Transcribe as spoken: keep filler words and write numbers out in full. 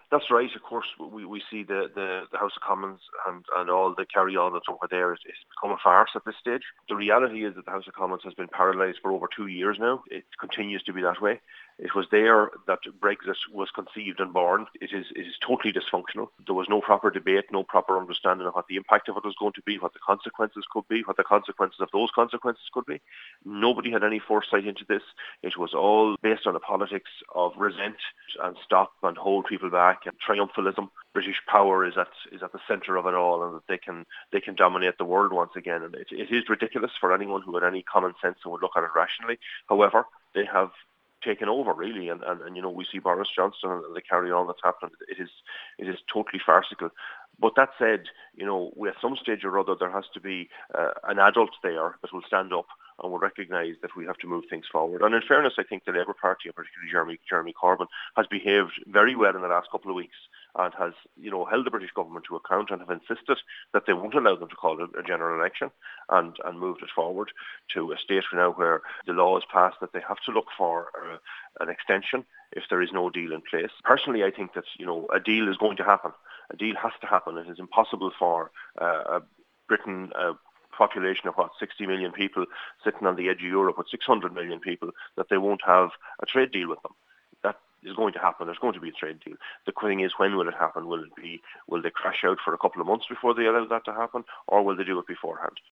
That's right. Of course, we, we see the, the, the House of Commons and, and all the carry-on that's over there. It's, it's become a farce at this stage. The reality is that the House of Commons has been paralysed for over two years now. It continues to be that way. It was there that Brexit was conceived and born. It is it is totally dysfunctional. There was no proper debate, no proper understanding of what the impact of it was going to be, what the consequences could be, what the consequences of those consequences could be. Nobody had any foresight into this. It was all based on the politics of resent and stop and hold people back and triumphalism. British power is at is at the centre of it all, and that they can they can dominate the world once again. And it, it is ridiculous for anyone who had any common sense and would look at it rationally. However, they have taken over really, and, and, and you know, we see Boris Johnson and the carry on that's happened. It is it is totally farcical. But that said, you know, at some stage or other there has to be uh, an adult there that will stand up and will recognise that we have to move things forward. And in fairness, I think the Labour Party, and particularly Jeremy, Jeremy Corbyn, has behaved very well in the last couple of weeks and has, you know, held the British government to account and have insisted that they won't allow them to call a, a general election, and, and moved it forward to a state now where the law is passed that they have to look for uh, an extension if there is no deal in place. Personally, I think that, you know, a deal is going to happen. A deal has to happen. It is impossible for uh, Britain, a population of what, sixty million people sitting on the edge of Europe with six hundred million people, that they won't have a trade deal with them. That is going to happen. There's going to be a trade deal. The thing is, when will it happen? Will it be? Will they crash out for a couple of months before they allow that to happen, or will they do it beforehand?